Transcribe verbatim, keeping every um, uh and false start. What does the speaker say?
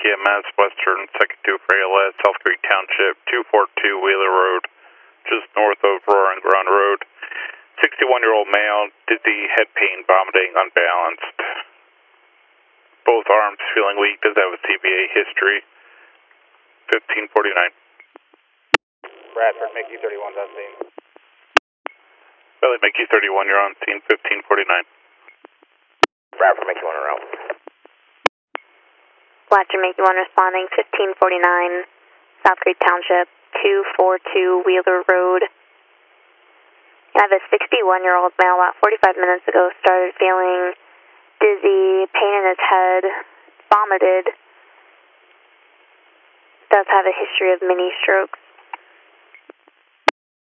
E M S, Western second two for A L S, South Creek Township, two forty-two Wheeler Road, just north of Roaring Ground Road. sixty-one-year-old male, dizzy, head pain, vomiting, unbalanced. Both arms feeling weak, does have a C B A history. fifteen forty-nine. Bradford, Mickey thirty-one, on scene. Belly Mickey thirty-one, you're on scene, fifteen forty-nine. Bradford, Mickey one around. Blaster Mickey one responding, fifteen forty-nine, South Creek Township, two forty-two Wheeler Road. I have a sixty-one-year-old male about forty-five minutes ago started feeling dizzy, pain in his head, vomited. Does have a history of mini strokes.